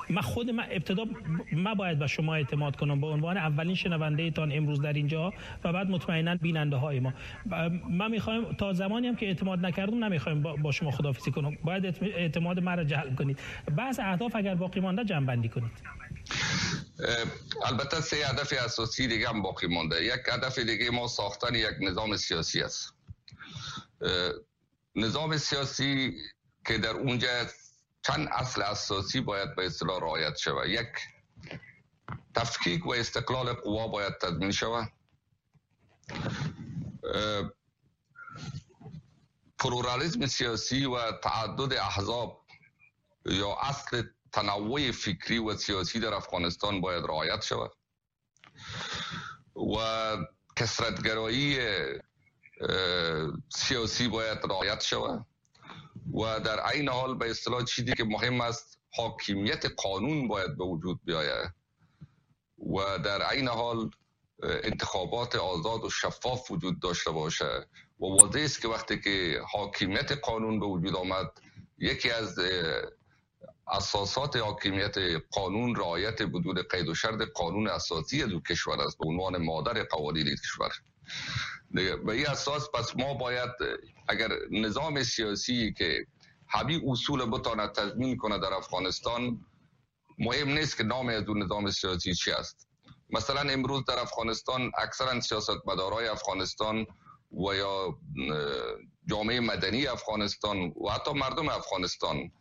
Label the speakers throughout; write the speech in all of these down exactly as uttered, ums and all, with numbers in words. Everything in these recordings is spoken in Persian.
Speaker 1: من خود من ابتدا من باید به شما اعتماد کنم به عنوان اولین شنونده ایتان امروز در اینجا و بعد مطمئنا بیننده های ما. من میخوایم تا زمانی هم که اعتماد نکردم نمیخوایم با شما خداحافظی کنم. باید اعتماد من را جلب کنید. بحث اهداف اگر باقی مانده جمع بندی کنید.
Speaker 2: البته سه هدف اساسی دیگه هم باقی مانده. یک هدف دیگه ما ساختن یک نظام سیاسی است. نظام سیاسی که در اونجا چند اصل اساسی باید به اصطلاح رعایت شود. یک، تفکیک و استقلال قوا باید تضمین شود. پلورالیسم سیاسی و تعدد احزاب یا اصل تنوع فکری و سیاسی در افغانستان باید رعایت شود و کثرت‌گرایی سیاسی باید رعایت شود و در عین حال به اصطلاح چیزی که مهم است حاکمیت قانون باید به وجود بیاید و در عین حال انتخابات آزاد و شفاف وجود داشته باشه و واضح است که وقتی که حاکمیت قانون به وجود آمد یکی از اساسات حاکمیت قانون رعایت بدون قید و شرط قانون اساسی دو کشور است به عنوان مادر قوانین کشور. به این اساس پس ما باید اگر نظام سیاسی که همین اصول بتانه تضمین کنه در افغانستان، مهم نیست که نام از اون نظام سیاسی چی است. مثلا امروز در افغانستان اکثرا سیاستمدارای افغانستان و یا جامعه مدنی افغانستان و حتی مردم افغانستان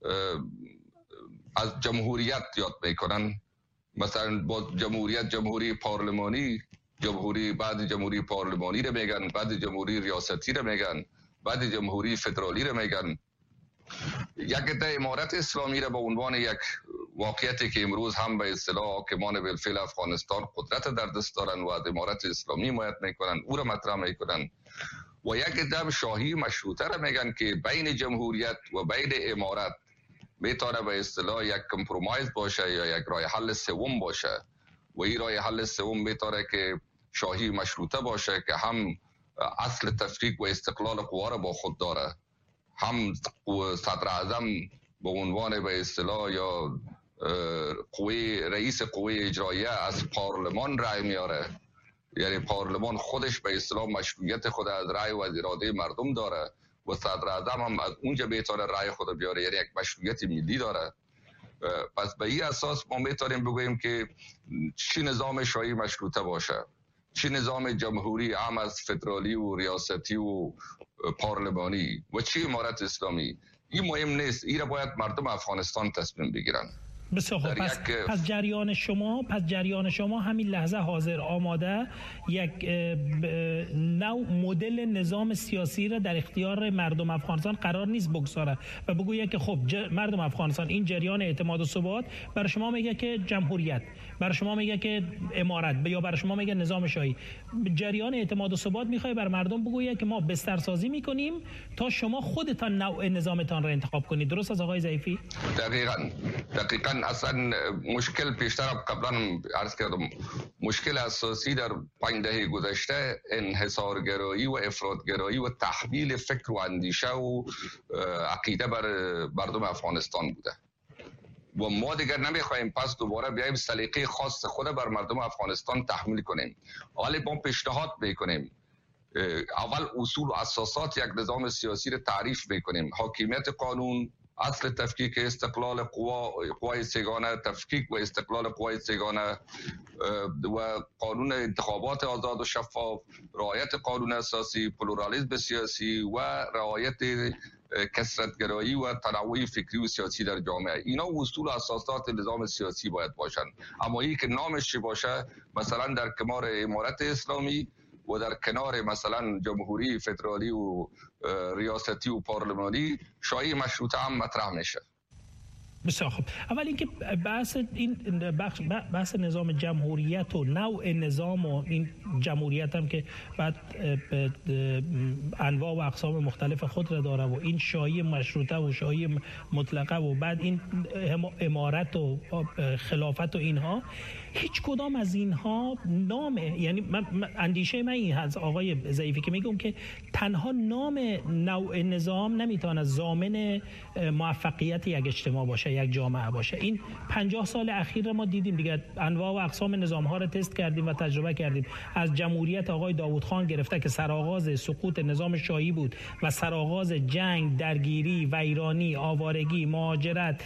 Speaker 2: از جمهوریت یاد میکنن. مثلا با جمهوریت جمهوری پارلمانی، جمهوری بعد جمهوری پارلمانی رو میگن، بعد جمهوری ریاستی رو میگن، بعد جمهوری فدرالی رو میگن. یک عده امارت اسلامی رو به عنوان یک واقعیتی که امروز هم به اصطلاح حاکمان بالفعل افغانستان قدرت در دست دارن و از امارت اسلامی حمایت میکنن، او رو مطرح میکنن و یک عده شاهی مشروطه رو میگن که بین جمهوریت و بین امارت میتونه به اصطلاح یک کمپرومایز باشه یا یک راه حل سوم باشه و این راه حل سوم میتونه که شاهی مشروطه باشه که هم اصل تفکیک و استقلال قوا را با خود داره، هم صدر اعظم به عنوان به اصطلاح یا قوی رئیس قوی اجراییه از پارلمان رای میاره، یعنی پارلمان خودش به اصطلاح مشروعیت خود از رای و از اراده مردم داره و صدر اعظم هم از اونجا میتونه رای خود بیاره، یعنی یک مشروعیت ملی داره. پس به این اساس ما میتونیم بگوییم که چی نظام شاهی مشروطه باشه، چی نظام جمهوری هم از فدرالی و ریاستی و پارلمانی و چی امارت اسلامی، این مهم نیست. این را باید مردم افغانستان تصمیم بگیرن.
Speaker 1: بسیار خوب. پس, پس جریان شما پس جریان شما همین لحظه حاضر آماده یک نوع مدل نظام سیاسی را در اختیار مردم افغانستان قرار نیست بگذاره و بگویه که خب مردم افغانستان این جریان اعتماد و ثبات برای شما میگه که جمهوریت، برای شما میگه که امارت یا برای شما میگه نظام شاهی. جریان اعتماد و ثبات میخواد بر مردم بگویه که ما بسترسازی میکنیم تا شما خودتان نوع نظامتان را انتخاب کنید. درست است آقای ضعیفی؟
Speaker 2: دقیقاً دقیقاً اصلا مشکل پیشتر قبلا عرض کردم، مشکل اساسی در پنج دهه گذشته انحصارگرایی و افراطگرایی و تحمیل فکر و اندیشه و عقیده بر مردم افغانستان بوده و ما دیگر نمیخوایم پس دوباره بیایم سلیقه خاص خود بر مردم افغانستان تحمیل کنیم. حالا ما پیشنهاد میکنیم اول اصول و اساسات یک نظام سیاسی رو تعریف میکنیم: حاکمیت قانون، اصل تفکیک استقلال قوا قوای سگانه، تفکیک و استقلال قوای سگانه و قانون انتخابات آزاد و شفاف، رعایت قانون اساسی، پلورالیسم سیاسی و رعایت کثرت‌گرایی و تنوع فکری و سیاسی در جامعه. اینا اصول و اساسات نظام سیاسی باید باشند. اما این که نامش چی باشه، مثلا در کنار امارت اسلامی و در کنار مثلا جمهوری فدرالی و ریاستی و پارلمانی شاهی مشروطه هم مطرح میشه.
Speaker 1: بسیار خوب. اول اینکه بحث این بخش بحث نظام جمهوریت و نوع نظام و این جمهوریت هم که بعد انواع و اقسام مختلف خود را داره و این شاهی مشروطه و شاهی مطلقه و بعد این امارت و خلافت و اینها، هیچ کدام از اینها نام، یعنی من اندیشه من این هست آقای ضعیفی که میگم که تنها نام نوع نظام نمیتونه ضامن موفقیت یک اجتماع باشه. یک جامعه باشه. این پنجاه سال اخیر ما دیدیم دیگه، انواع و اقسام نظام ها رو تست کردیم و تجربه کردیم. از جمهوریت آقای داوود خان گرفته که سرآغاز سقوط نظام شاهی بود و سرآغاز جنگ، درگیری، ویرانی، آوارگی، مهاجرت،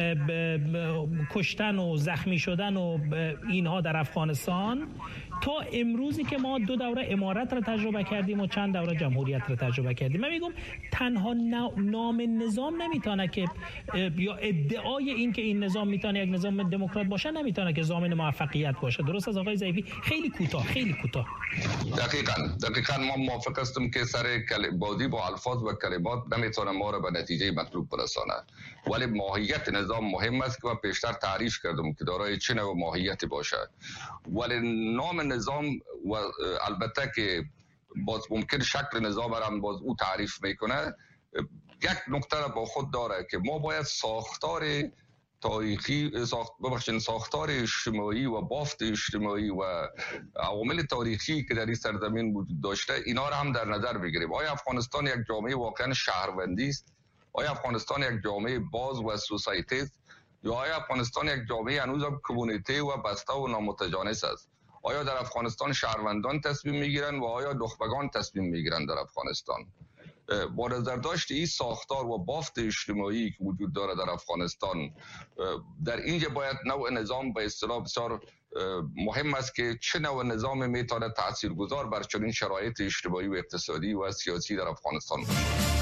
Speaker 1: کشتن و زخمی شدن و اینها در افغانستان، تا امروزی که ما دو دوره امارت را تجربه کردیم و چند دوره جمهوریت را تجربه کردیم. من میگم تنها نام نظام نمیتونه که، یا ادعای این که این نظام میتونه یک نظام دموکرات باشه نمیتونه که ضامن موفقیت باشه. درست از آقای ضیفی؟ خیلی کوتاه خیلی کوتاه.
Speaker 2: دقیقاً دقیقاً ما موافق هستم که سر بازی با الفاظ و کلمات نمیتونه ما را به نتیجه مطلوب برسانه، ولی ماهیت نظام مهم است که من پیشتر تعریف کردم که دارای چه نوع ماهیتی باشه. ولی نام نظام و البته که باز ممکن شکل نظام را باز او تعریف میکنه، یک نکته را با خود داره که ما باید ساختار تاریخی ساخت ببخشید ساختار اجتماعی و بافت اجتماعی و عوامل تاریخی که در این سرزمین وجود داشته اینا را هم در نظر بگیریم. آیا افغانستان یک جامعه واقعا شهروندی است؟ آیا افغانستان یک جامعه باز و سوسایتی است؟ یا آیا افغانستان یک جامعه هنوز هم کمیونیتی و بسته و نامتجانس است؟ آیا در افغانستان شهروندان تصمیم میگیرند و آیا نخبگان تصمیم میگیرند در افغانستان؟ با نظر داشت این ساختار و بافت اجتماعی که وجود داره در افغانستان، در اینجا باید نوع نظام به اصطلاح بسیار مهم است که چه نوع نظام میتونه تاثیرگذار بر چنین شرایط اجتماعی و اقتصادی و سیاسی در افغانستان باشه.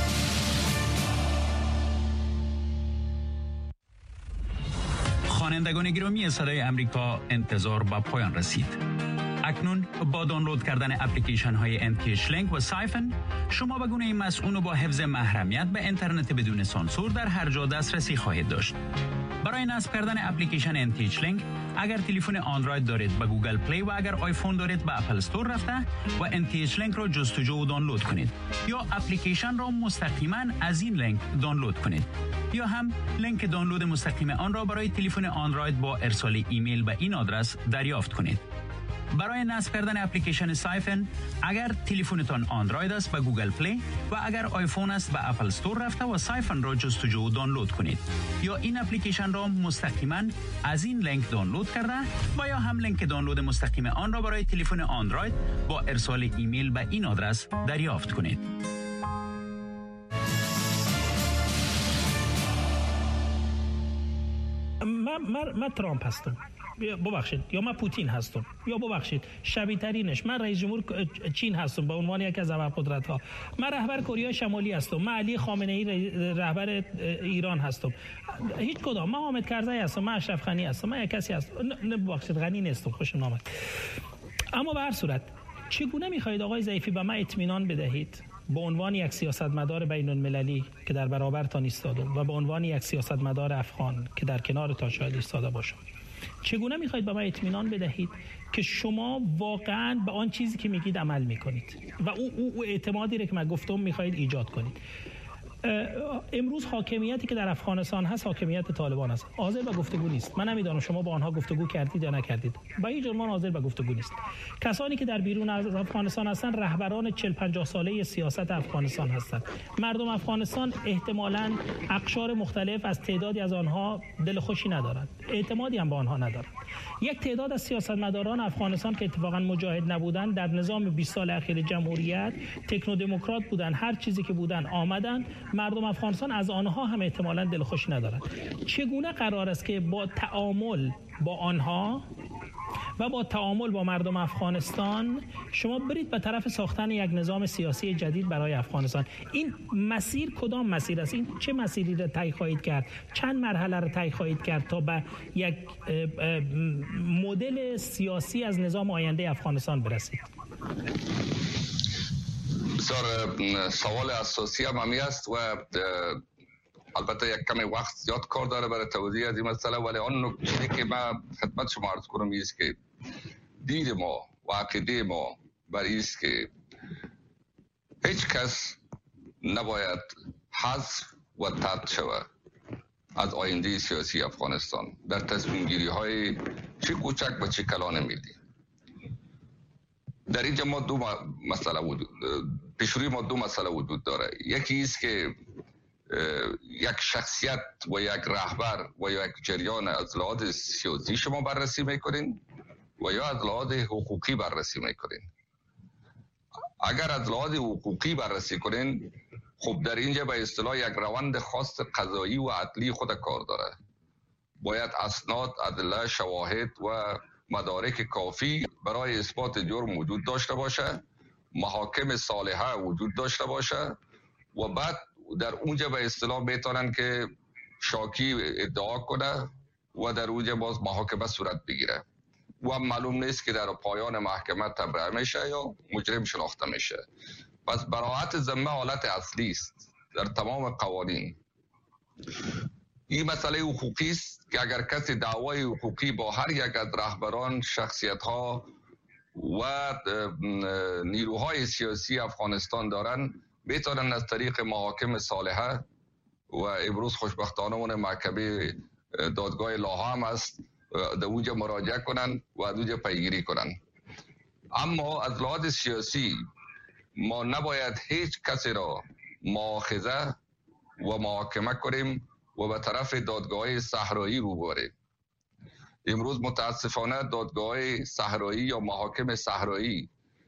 Speaker 3: خوانندگان گرامی صدای امریکا، انتظار به پایان رسید. اکنون با دانلود کردن اپلیکیشن های ان تی اچ لینک و سایفن شما به گونه مسئول و با حفظ محرمیت به اینترنت بدون سانسور در هر جا دسترسی خواهید داشت. برای نصب کردن اپلیکیشن ان تی اچ لینک اگر تلفن اندروید دارید به گوگل پلی و اگر آیفون دارید به اپل استور رفته و ان تی اچ لینک را جستجو و دانلود کنید، یا اپلیکیشن را مستقیما از این لینک دانلود کنید، یا هم لینک دانلود مستقیم آن را برای تلفن اندروید با ارسال ایمیل به این آدرس دریافت کنید. برای نصب کردن اپلیکیشن سایفن اگر تلفنتان اندروید است به گوگل پلی و اگر آیفون است به اپل استور رفته و سایفن را جستجو و دانلود کنید، یا این اپلیکیشن را مستقیما از این لینک دانلود کرده و یا هم لینک دانلود مستقیم آن را برای تلفن اندروید با ارسال ایمیل به این آدرس دریافت کنید.
Speaker 1: من من من ترامپ هستم، ببخشید، یا من پوتین هستم، یا ببخشید شبیه ترینش من رئیس جمهور چین هستم به عنوان یکی از ابرقدرت ها، من رهبر کره شمالی هستم، من علی خامنه ای رهبر ایران هستم، هیچ کدام، من حامد کرزی هستم، من اشرف غنی هستم، من یک کسی هستم، نه ببخشید غنی نیستم، خوشم نامد. اما به هر صورت چگونه میخواهید آقای ضیفی به من اطمینان بدهید به عنوان یک سیاستمدار بین المللی که در برابرتان ایستادم و به عنوان یک سیاستمدار افغان که در کنارتان شاید ایستاده باشم، چگونه میخواهید به من اطمینان بدهید که شما واقعا به آن چیزی که میگید عمل میکنید و او, او, او اعتمادی را که من گفتم میخواهید ایجاد کنید؟ امروز حاکمیتی که در افغانستان هست حاکمیت طالبان است، حاضر به گفتگو نیست. من نمیدونم شما با آنها گفتگو کردید یا نکردید، با هیچ عنوان حاضر به گفتگو نیست. کسانی که در بیرون از افغانستان هستند رهبران چهل پنجاه ساله سیاست افغانستان هستند. مردم افغانستان احتمالاً اقشار مختلف از تعدادی از آنها دل خوشی ندارند، اعتمادی هم به آنها ندارند. یک تعداد از سیاستمداران افغانستان که اتفاقا مجاهد نبودند، در نظام بیست سال اخیر جمهوریت تکنو دموکرات بودند، هر چیزی که بودند آمدند، مردم افغانستان از آنها هم احتمالاً دلخوشی ندارند. چگونه قرار است که با تعامل با آنها و با تعامل با مردم افغانستان شما برید به طرف ساختن یک نظام سیاسی جدید برای افغانستان؟ این مسیر کدام مسیر است؟ این چه مسیری را طی خواهید کرد؟ چند مرحله را طی خواهید کرد تا به یک مدل سیاسی از نظام آینده افغانستان برسید؟
Speaker 2: بسیار سوال اساسی هم همی است و البته یک کمی وقت زیاد کار داره برای توضیح از این مسئله، ولی آن نکته که من خدمت شما عرض کنم است که دید ما و عقیده ما بر است که هیچ کس نباید حذف و طرد شود از آینده سیاسی افغانستان در تصمیم گیری های چه کوچک و چه کلان ملی. در اینجا ما دو مسئله وجود پیش روی ما دو مسئله وجود داره. یکی است که یک شخصیت و یک رهبر و یک جریان از لحاظ سیاسی شما بررسی میکنین و یا از لحاظ حقوقی بررسی میکنین؟ اگر از لحاظ حقوقی بررسی کنین، خب در اینجا به اصطلاح یک روند خاص قضایی و عدلی خود کار داره. باید اسناد، ادله، شواهد و مدارک کافی برای اثبات جرم وجود داشته باشه، محاکم صالحه وجود داشته باشه و بعد در اونجا به اصطلاح میتونن که شاکی ادعا کنه و در اونجا باز محاکمه صورت بگیره و معلوم نیست که در پایان محکمه تبرئه میشه یا مجرم شناخته میشه. پس براءت ذمه حالت اصلی است در تمام قوانین. این مسئله حقوقی است که اگر کسی دعوای حقوقی با هر یک از رهبران، شخصیت ها و نیروهای سیاسی افغانستان دارن، میتونن از طریق محاکم صالحه و امروز خوشبختانه اون محکمه دادگاه لاها هم است، در اونجا مراجعه کنن و از اونجا پیگیری کنن. اما از لحاظ سیاسی ما نباید هیچ کسی را مؤاخذه و محاکمه کنیم و به طرف دادگاه صحرایی رو بریم. امروز متاسفانه دادگاه صحرایی یا محاکم صحرایی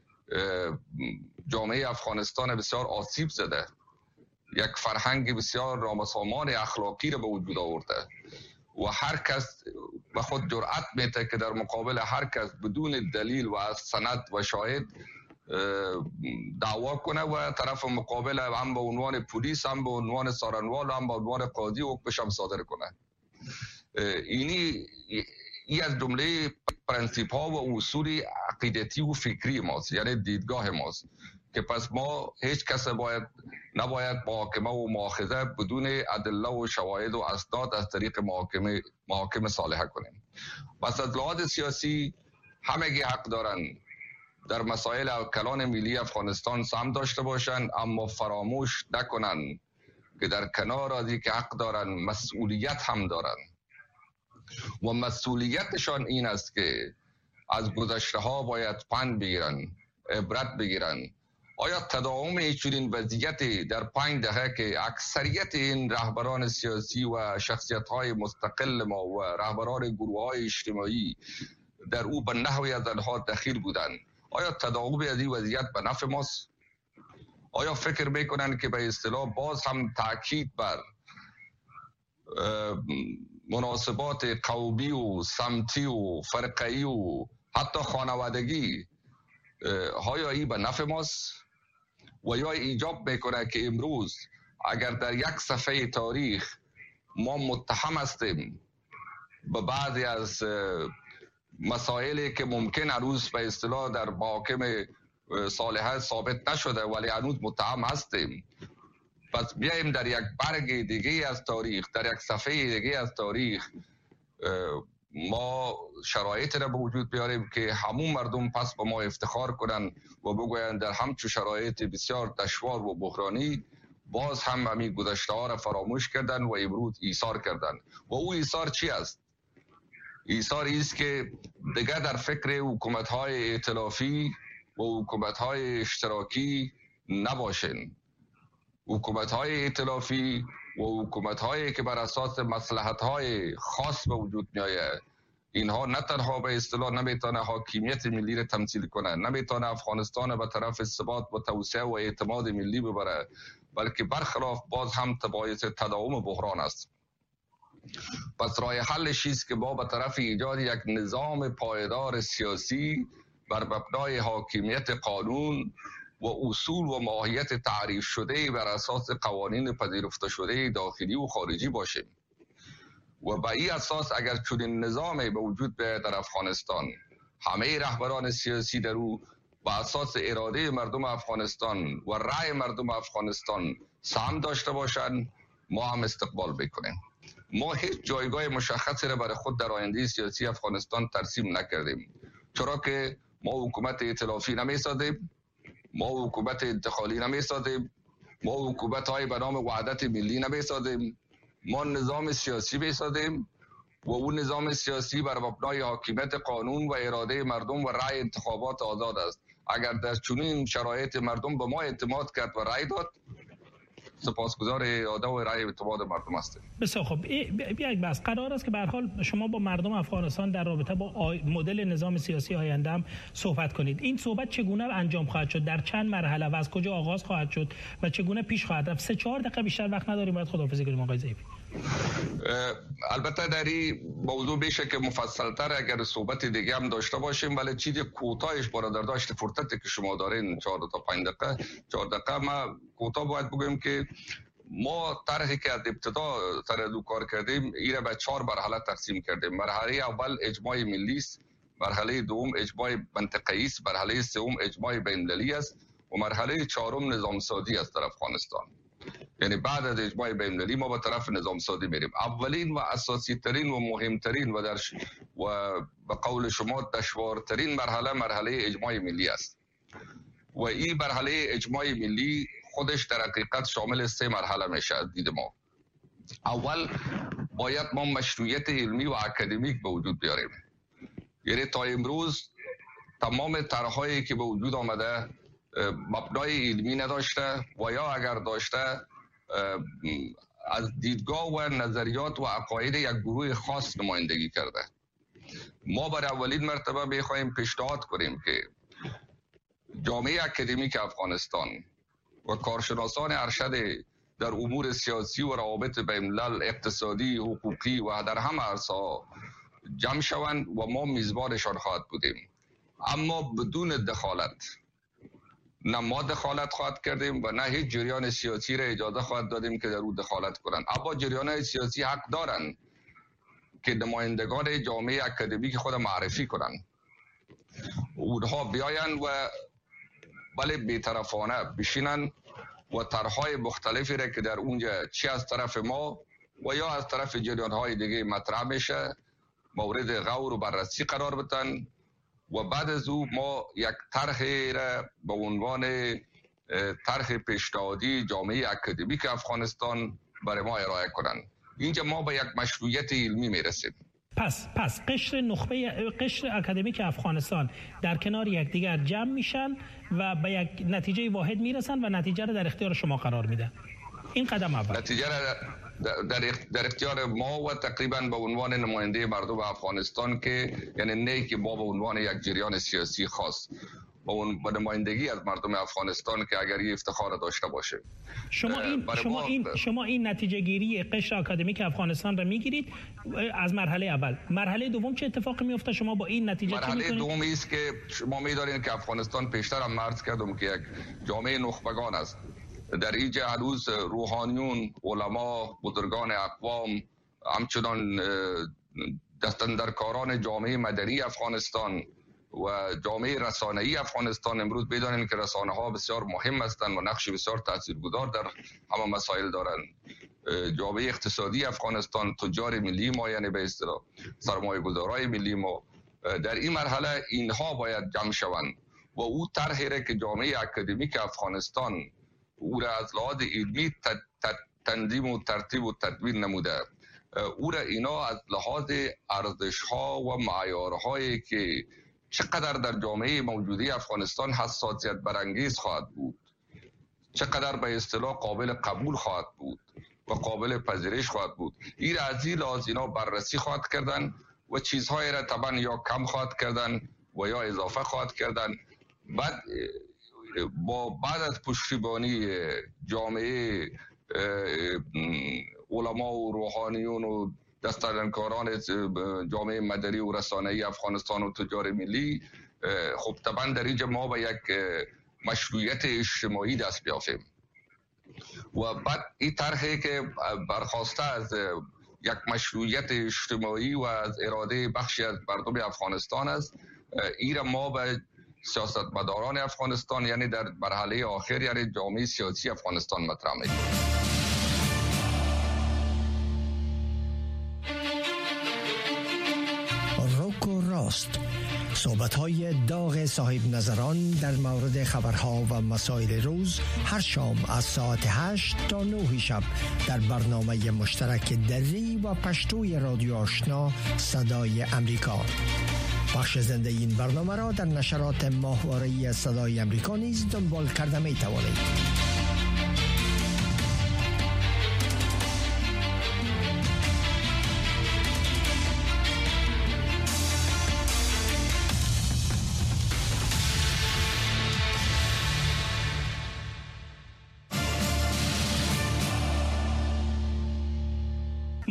Speaker 2: جامعه افغانستان بسیار آسیب زده، یک فرهنگ بسیار نامسامان اخلاقی را به وجود آورده و هر کس به خود جرأت میده که در مقابل هر کس بدون دلیل و از سند و شاهد دعوا کنه و طرف مقابل هم به عنوان پلیس، هم به عنوان سارنوال، هم به عنوان قاضی حکمش هم صادر کنه. اینی این از جمله پرنسیپ ها و اصول عقیدتی و فکری ماست، یعنی دیدگاه ماست که پس ما هیچ کس باید نباید محاکمه و مؤاخذه بدون ادله و شواهد و اسناد از طریق محاکمه محاکم صالحه کنیم. پس از لحاظ سیاسی همگی حق دارن در مسائل کلان ملی افغانستان سهم داشته باشند، اما فراموش نکنن که در کنار از اینکه حق دارن مسئولیت هم دارن و مسئولیتشان این است که از گذشته ها باید پند بگیرن، عبرت بگیرن. آیا تداوم این وضعیت در پنج دهه که اکثریت این رهبران سیاسی و شخصیت های مستقل ما و رهبران گروه های اجتماعی در او به نحوی از آنها دخیل بودند، آیا تداوم از این وضعیت به نفع ماست؟ آیا فکر میکنن که به اصطلاح باز هم تاکید بر مناسبات قومی و سمتی و فرقه‌ای و حتی خانوادگی آیا این به نفع ماست؟ و یا ایجاب میکنه که امروز اگر در یک صفحه تاریخ ما متهم هستیم به بعضی از مسائلی که ممکن هنوز به اصطلاح در محاکم صالحه ثابت نشده ولی هنوز متهم هستیم، پس بیاییم در یک برگ دیگه از تاریخ، در یک صفحه دیگه از تاریخ ما شرایط را به وجود بیاریم که همون مردم پس به ما افتخار کنن و بگویند در همچون شرایط بسیار دشوار و بحرانی باز هم همین گذشته ها را فراموش کردن و امروز ایثار کردن. و او ایثار چی است؟ ایثار است که دیگر در فکر حکومت های ائتلافی و حکومت های اشتراکی نباشین. حکومت های ائتلافی و حکومت هایی که بر اساس مصلحت های خاص به وجود می آید، اینها نه تنها به اصطلاح نمیتونه حاکمیت ملی را تمثیل کنه، نمیتونه افغانستان به طرف ثبات و توسعه و اعتماد ملی ببره، بلکه برخلاف باز هم باعث تداوم بحران است. پس راه حلش است که ما به طرف ایجاد یک نظام پایدار سیاسی بر مبنای حاکمیت قانون و اصول و ماهیت تعریف شده بر اساس قوانین پذیرفته شده داخلی و خارجی باشیم. و به این اساس اگر چنین نظامی به وجود بیاید در افغانستان، همه رهبران سیاسی در او به اساس اراده مردم افغانستان و رأی مردم افغانستان سهم داشته باشند، ما هم استقبال بکنیم. ما هیچ جایگاه مشخصی را برای خود در آینده سیاسی افغانستان ترسیم نکردیم، چرا که ما حکومت ائتلافی نمیسازیم، ما حکومت انتقالی نمیسازیم، ما حکومت های به نام وحدت ملی نمیسازیم، ما نظام سیاسی میسازیم و اون نظام سیاسی بر مبنای حاکمیت قانون و اراده مردم و رأی انتخابات آزاد است. اگر در چنین شرایط مردم به ما اعتماد کرد و رأی داد، سپاسگزار اراده و رأی اعتماد مردم هستیم.
Speaker 1: بسیار خب، یک بحث قرار است که به هر حال شما با مردم افغانستان در رابطه با مدل نظام سیاسی آینده هم صحبت کنید. این صحبت چگونه انجام خواهد شد؟ در چند مرحله و از کجا آغاز خواهد شد و چگونه پیش خواهد رفت؟ سه چهار دقیقه بیشتر وقت نداریم، باید خداحافظی کنیم آقای ضیفی.
Speaker 2: البته در این موضوع بیشه که مفصل‌تر اگر صحبت دیگه هم داشته باشیم، ولی چیز کوتاهش برادر داشت فرصتی که شما دارین چهار تا پنج دقیقه چهار دقیقه ما کوتاه باید بگویم که ما طرحی که از ابتدا سر دو کار کردیم این را به چهار مرحله تقسیم کردیم. مرحله اول اجماع ملی است، مرحله دوم اجماع منطقه‌ای است، مرحله سوم اجماع بین‌المللی است و مرحله چهارم نظام سازی است در افغانستان. یعنی بعد از اجماع بین‌المللی ما به طرف نظام سازی میریم. اولین و اساسی ترین و مهمترین و در ش... و به قول شما دشوارترین مرحله مرحله اجماع ملی است و این مرحله اجماع ملی خودش در حقیقت شامل سه مرحله میشه از دید ما. اول باید ما مشروعیت علمی و اکادمیک به وجود بیاریم. یعنی تا امروز تمام طرح‌هایی که به وجود آمده مبنای علمی نداشته و یا اگر داشته از دیدگاه و نظریات و عقاید یک گروه خاص نمایندگی کرده. ما برای اولین مرتبه میخواهیم پیشنهاد کنیم که جامعه اکادمیک افغانستان و کارشناسان ارشد در امور سیاسی و روابط بین‌الملل، اقتصادی، حقوقی و در همه عرصه‌ها جمع شوند و ما میزبانشان خواهد بودیم، اما بدون دخالت. نه ما دخالت خواهد کردیم و نه هیچ جریان سیاسی را اجازه خواهد دادیم که در او دخالت کنند. اما جریان‌های سیاسی حق دارند که نمایندگان جامعه اکادمیک خود معرفی کنند، اونها بیاین و بله بی‌طرفانه بشینن و طرح‌های مختلفی را که در اونجا چی از طرف ما و یا از طرف جریان‌های دیگه مطرح میشه مورد غور و بررسی قرار بدن و بعد از او ما یک طرح را به عنوان طرح پیشنهادی جامعه اکادمیک افغانستان برای ما ارائه کنند. اینجا ما به یک مشروعیت علمی میرسیم.
Speaker 1: پس پس قشر نخبه قشر اکادمیک افغانستان در کنار یکدیگر جمع میشن و به یک نتیجه واحد میرسن و نتیجه را در اختیار شما قرار میدن. این قدم اول.
Speaker 2: نتیجه را در در اختیار ما و تقریبا به عنوان نماینده مردم افغانستان که یعنی نه که ما به عنوان یک جریان سیاسی خاص با اون با نمایندگی از مردم افغانستان که اگر این افتخار داشته باشه.
Speaker 1: شما این شما این شما این نتیجه گیری قشر اکادمیک افغانستان را میگیرید از مرحله اول. مرحله دوم چه اتفاقی میفته؟ شما با این نتیجه چی میکنید؟
Speaker 2: مرحله دومی است که شما می‌دانید که افغانستان پیشتر هم عرض کردم که یک جامعه نخبگان است. در اینجا هنوز روحانیون، علما، بزرگان اقوام، همچنان دستاندرکاران جامعه مدنی افغانستان و جامعه رسانه‌ای افغانستان امروز بدانیم که رسانه ها بسیار مهم هستند و نقش بسیار تاثیرگذار در همه مسائل دارند. جامعه اقتصادی افغانستان، تجار ملی ما یعنی به اصطلاح سرمایه‌گذارای ملی ما، در این مرحله اینها باید جمع شوند و او طرحی را که جامعه اکادمیک افغانستان او را از لحاظ علمی تنظیم و ترتیب و تدوین نموده، او را اینا از لحاظ ارزش‌ها و معیارهایی که چقدر در جامعه موجوده افغانستان حساسیت برانگیز خواهد بود، چقدر به اصطلاح قابل قبول خواهد بود و قابل پذیرش خواهد بود، این را از این لحاظ اینا بررسی خواهد کردن و چیزهای را طبعا یا کم خواهد کردن و یا اضافه خواهد کردن. بعد با بعد از پشتیبانی جامعه علما و روحانیون و دستاندرکاران جامعه مدنی و رسانه‌ای افغانستان و تجار ملی، خب طبعا در اینجا ما به یک مشروعیت اجتماعی دست بیافیم و بعد این طرحی که برخواسته از یک مشروعیت اجتماعی و از اراده بخشی از مردم افغانستان است، این را ما به سیاستمداران افغانستان یعنی در مرحله آخر یعنی جامعه سیاسی افغانستان مطرح می‌کنیم.
Speaker 4: روک و راست، صحبت‌های داغ صاحب نظران در مورد خبرها و مسائل روز هر شام از ساعت هشت تا نه شب در برنامه مشترک دری و پشتوی رادیو آشنا صدای امریکا. بخش زنده این برنامه را در نشرات ماهواره‌ای صدای امریکا نیز دنبال کرده می توانید.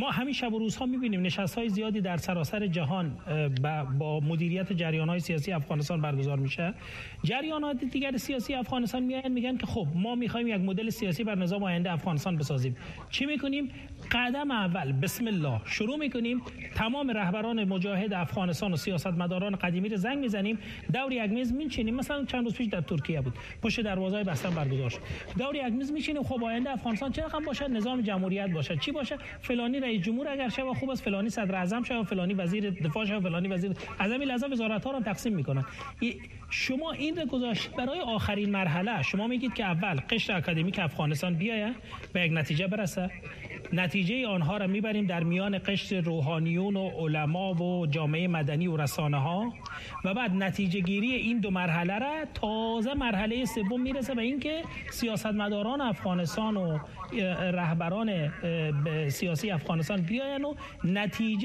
Speaker 1: ما همین شب و روزها می‌بینیم نشست‌های زیادی در سراسر جهان با مدیریت جریان‌های سیاسی افغانستان برگزار میشه. جریانات دیگر سیاسی افغانستان میان میگن که خب ما می‌خوایم یک مدل سیاسی بر نظام آینده افغانستان بسازیم. چی می‌کنیم؟ قدم اول بسم الله شروع می‌کنیم، تمام رهبران مجاهد افغانستان و سیاستمداران قدیمی رو زنگ می‌زنیم، دور یک میز می‌نشینیم. مثلا چند روز پیش در ترکیه بود، پشت دروازه‌های بسته برگزار شد. دور یک میز می‌شینیم، خب آینده افغانستان چه رقم باشه؟ نظام جمهوریت باشه، چی باشه؟ فلانی رئیس جمهور اگر شه خوب است، فلانی صدر اعظم شه، فلانی وزیر دفاع شه، فلانی وزیر اعظم لازم وزارت ها رو تقسیم میکنن. شما این رو گذاشت برای آخرین مرحله. شما میگید که اول قشر اکادمیک افغانستان بیاید به یک نتیجه برسه، نتیجه آنها را میبریم در میان قشر روحانیون و علما و جامعه مدنی و رسانه ها و بعد نتیجه گیری این دو مرحله را تازه مرحله سوم میرسه به اینکه سیاستمداران افغانستان و رهبران سیاسی افغانستان بیاین و نتیجه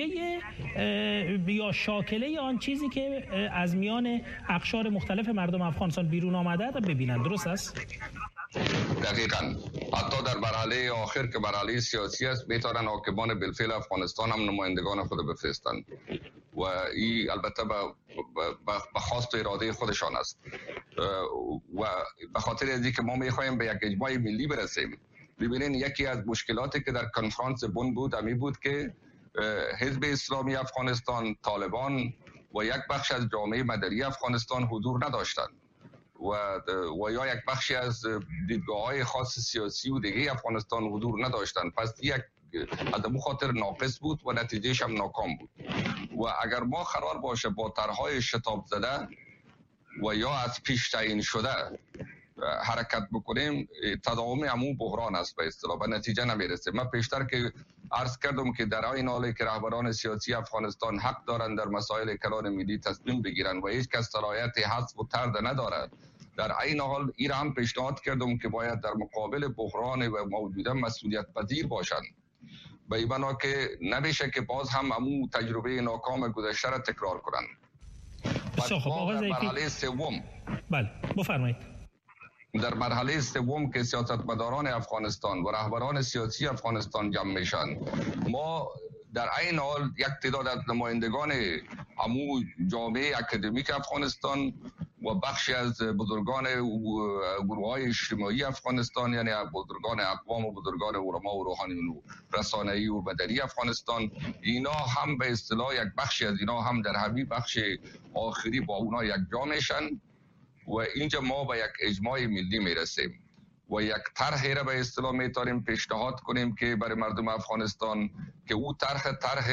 Speaker 1: یا شاکله آن چیزی که از میان اقشار مختلف مردم افغانستان بیرون آمده را ببینند. درست است؟
Speaker 2: دقیقاً. حتی در مرحله آخر که مرحله سیاسی است میتونن حاکمان بالفعل افغانستان هم نمایندگان خود بفرستند و این البته به خواست و اراده خودشان است و به خاطر از اینکه ما میخوایم به یک اجماع ملی برسیم. ببینین یکی از مشکلاتی که در کنفرانس بن بود امی بود که حزب اسلامی افغانستان، طالبان و یک بخش از جامعه مدنی افغانستان حضور نداشتند و و یا یک بخشی از دیدگاه‌های خاص سیاسی و دیگه افغانستان حضور نداشتند. پس یک از اون خاطر ناقص بود و نتیجهش هم ناکام بود. و اگر ما قرار باشه با طرح‌های شتاب زده و یا از پیش تعیین شده حرکت بکنیم، تداوم همون بحران است به اصطلاح و نتیجه نمیرسه. من پیشتر که عرض کردم که در این حالی که رهبران سیاسی افغانستان حق دارند در مسائل کلان ملی تصمیم بگیرند و هیچ کس صلاحیت حذف و طرد ندارد، در این حال این هم پیشنهاد کردم که باید در مقابل بحران و موجوده مسئولیت پذیر باشند. به این بنا که نمیشه که باز هم همون تجربه ناکام گذشته را تکرار کنند.
Speaker 1: بسیار خب آقای ضیفی.
Speaker 2: مرحله سوم
Speaker 1: بله بفرمایید.
Speaker 2: در مرحله سوم که سیاستمداران افغانستان و رهبران سیاسی افغانستان جمع میشن، ما در این حال یک تعداد از نمایندگان همو جامعه اکادمیک افغانستان و بخشی از بزرگان گروه‌های اجتماعی افغانستان، یعنی بزرگان اقوام و بزرگان علما و روحانیون و رسانه‌ای و مدنی افغانستان، اینا هم به اصطلاح یک بخشی از اینا هم در همین بخش آخری با اونا یک جا میشن و اینجا ما به یک اجماع ملی میرسیم و یک طرحی را به اصطلاح میتونیم پیشنهاد کنیم که برای مردم افغانستان که او طرح طرح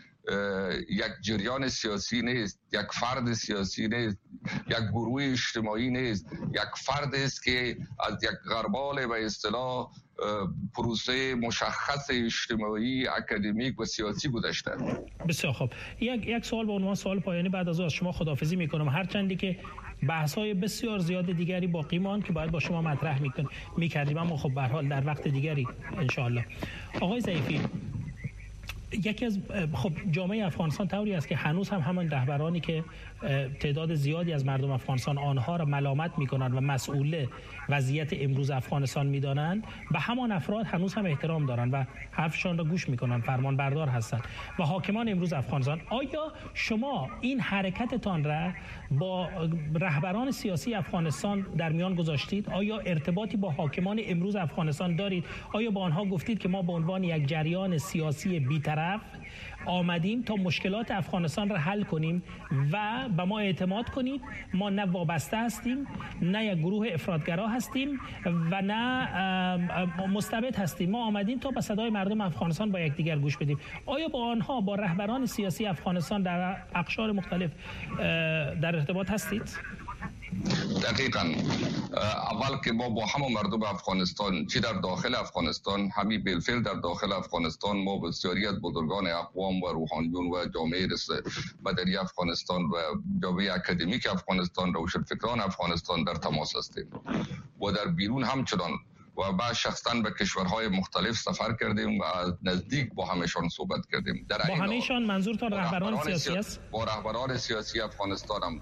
Speaker 2: یک جریان سیاسی نیست، یک فرد سیاسی نیست، یک گروه اجتماعی نیست، یک فرد است که از یک غربال به اصطلاح پروسه مشخص اجتماعی، اکادمیک و سیاسی گذشته.
Speaker 1: بسیار خوب. یک یک سوال به عنوان سوال پایانی بعد از شما خداحافظی میکنم، هرچندی که بحث‌های بسیار زیاد دیگری باقی ماند که باید با شما مطرح میکن میکردیم، اما خب به هر حال در وقت دیگری ان شاء الله. آقای ضیفی، یکی از خب جامعه افغانستان طوری است که هنوز هم همان رهبرانی که تعداد زیادی از مردم افغانستان آنها را ملامت میکنند و مسئول وضعیت امروز افغانستان میدانند، به همان افراد هنوز هم احترام دارند و حرفشان را گوش میکنند، فرمان بردار هستند و حاکمان امروز افغانستان. آیا شما این حرکتتان را با رهبران سیاسی افغانستان در میان گذاشتید؟ آیا ارتباطی با حاکمان امروز افغانستان دارید؟ آیا با آنها گفتید که ما به عنوان یک جریان سیاسی بی‌طرف آمدیم تا مشکلات افغانستان را حل کنیم و به ما اعتماد کنید، ما نه وابسته هستیم، نه یک گروه افراطگرا هستیم و نه مستبد هستیم، ما آمدیم تا به صدای مردم افغانستان با یکدیگر گوش بدیم؟ آیا با آنها، با رهبران سیاسی افغانستان در اقشار مختلف در ارتباط هستید؟
Speaker 2: دقیقاً. اول که ما با همه مردم افغانستان، چی در داخل افغانستان، همین بالفعل در داخل افغانستان، ما بسیاری از بزرگان اقوام و روحانیون و جامعه مدنی افغانستان و جامعه اکادمیک افغانستان، روشنفکران افغانستان در تماس هستیم و در بیرون همچنان و بعد شخصا به کشورهای مختلف سفر کردیم و از نزدیک با همشان صحبت کردیم. در
Speaker 1: با همهشان منظور تا رهبران سیاسی است؟
Speaker 2: با رهبران سیاسی افغانستان هم،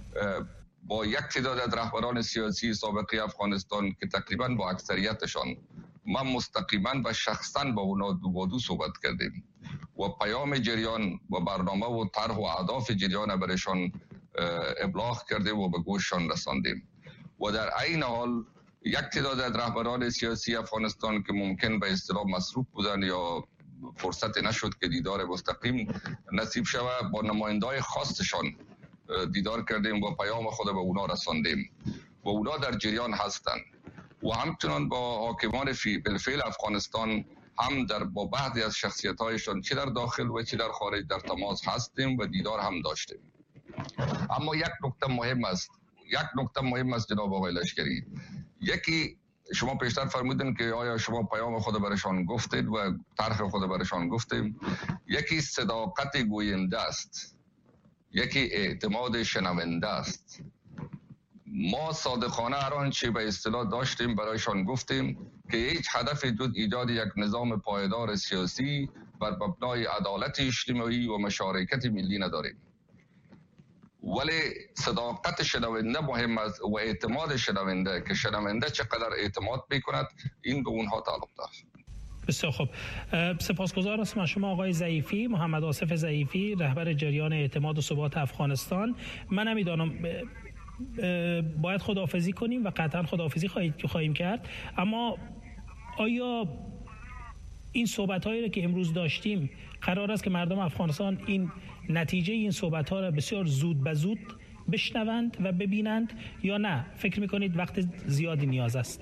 Speaker 2: با یک تعداد از رهبران سیاسی سابقه افغانستان که تقریبا با اکثریتشان من مستقیما و شخصا با اونا دو با دو صحبت کردیم و پیام جریان و برنامه و طرح و اهداف جریان برایشان ابلاغ کردیم و به گوششان رساندیم. و در عین حال یک تعداد از رهبران سیاسی افغانستان که ممکن به اصطلاح مصروف بودن یا فرصت نشد که دیدار مستقیم نصیب شود، با نماینده‌های خاصشان دیدار کردیم و پیام خود به اونا رساندیم و اونا در جریان هستند. و همچنان با حاکمان فی بالفعل افغانستان هم در با بعضی از شخصیت‌هایشان چه در داخل و چه در خارج در تماس هستیم و دیدار هم داشتیم. اما یک نکته مهم است یک نکته مهم است جناب آقای لشکری. یکی شما پیشتر فرمودین که آیا شما پیام خود برشان گفتید و طرح خود برشان گفتیم. یکی صداقت گوینده است، یکی اعتماد شنونده است. ما صادقانه هر آنچه به اصطلاح داشتیم برایشان گفتیم که هیچ هدف جز ایجاد یک نظام پایدار سیاسی بر مبنای عدالت اجتماعی و مشارکت ملی نداریم. ولی صداقت شنونده مهم است و اعتماد شنونده که شنونده چقدر اعتماد میکند این به اونها تعلق دارد.
Speaker 1: بسیار خوب، سپاسگزار هستم از شما آقای ضعیفی، محمد آصف ضعیفی، رهبر جریان اعتماد و ثبات افغانستان. من نمیدانم باید خداحافظی کنیم و قطعا خداحافظی خواهیم کرد، اما آیا این صحبت‌هایی را که امروز داشتیم قرار است که مردم افغانستان این نتیجه این صحبت‌ها را بسیار زود به زود بشنوند و ببینند یا نه؟ فکر می‌کنید وقت زیادی نیاز است؟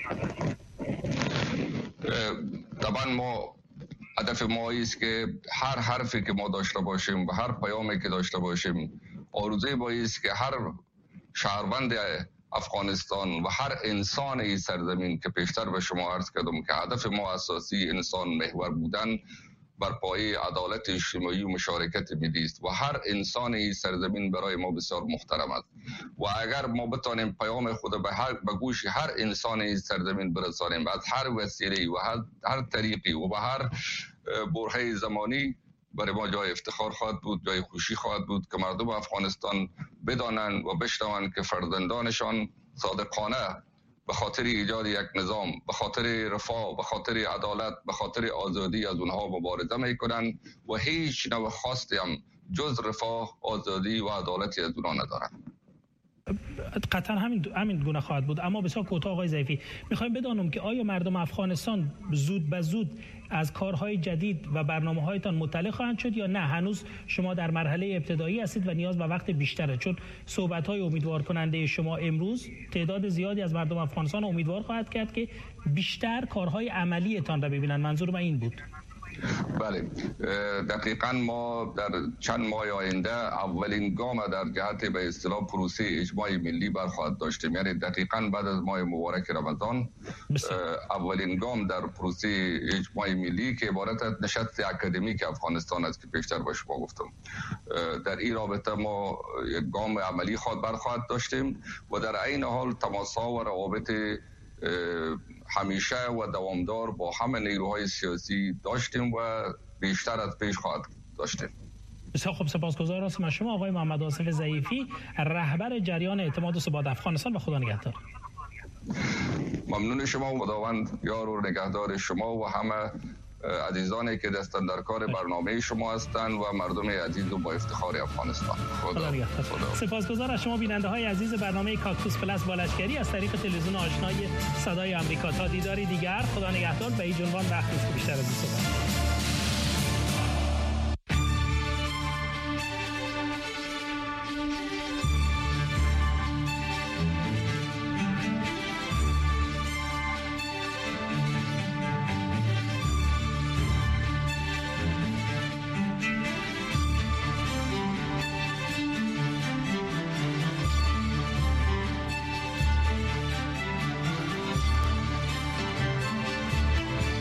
Speaker 2: طبعا ما هدف ما است که هر حرفی که ما داشته باشیم و هر پیامی که داشته باشیم آرزوی ما است که هر شهروند افغانستان و هر انسان این سرزمین که پیشتر به شما عرض کردم که هدف ما اساسی انسان محور بودن بر پایه عدالت اجتماعی و مشارکت ملی است و هر انسان این سرزمین برای ما بسیار محترم است و اگر ما بتانیم پیام خود به هر به گوش هر انسان این سرزمین برسانیم از هر وسیله و هر هر طریقی و به هر برهه زمانی، برای ما جای افتخار خواهد بود، جای خوشی خواهد بود که مردم افغانستان بدانند و بشنوند که فرزندانشان صادقانه به خاطر ایجاد یک نظام، به خاطر رفاه، به خاطر عدالت، به خاطر آزادی از اونها مبارزه میکنند و هیچ نوع خواستی هم جز رفاه، آزادی و عدالتی از اونها ندارند.
Speaker 1: قطعا همین همین گونه خواهد بود. اما بسیار کوتاه آقای ضعیفی، میخوایم بدانم که آیا مردم افغانستان زود به زود از کارهای جدید و برنامه‌هایتان مطلع خواهند شد یا نه هنوز شما در مرحله ابتدایی هستید و نیاز به وقت بیشتره؟ چون صحبت‌های امیدوار کننده شما امروز تعداد زیادی از مردم افغانستان امیدوار خواهد کرد که بیشتر کارهای عملیتان را ببینن. منظور من این بود.
Speaker 2: بله، دقیقاً ما در چند ماه آینده اولین گام در جهت به اصطلاح پروسه اجماع ملی برخواهد داشتیم. یعنی دقیقاً بعد از ماه مبارک رمضان اولین گام در پروسه اجماع ملی که عبارت از نشست اکادمیک افغانستان است که پیشتر به شما گفتم، در این رابطه ما یک گام عملی خواهد برخواهد داشتیم و در عین حال تماس‌ها و روابط همیشه و دوامدار با همه نیروهای سیاسی داشتیم و بیشتر از پیش خواهد داشتیم.
Speaker 1: بسیار خوب، سپاسگزار هستم از شما آقای محمد آصف ضعیفی، رهبر جریان اعتماد و ثبات افغانستان و خدا نگهدار.
Speaker 2: ممنون شما و خداوند یار و نگهدار شما و همه عزیزانی که دستن در کار برنامه شما هستند و مردم عزیز و با افتخار افغانستان.
Speaker 1: خدا نگهدار. سپاسگزار از شما بیننده های عزیز برنامه کاکتوس پلاس با لشکری از طریق تلویزیون آشنای صدای آمریکا. تا دیداری دیگر، خدا نگهدار. به این عنوان وقت بیشتر از این صحبت.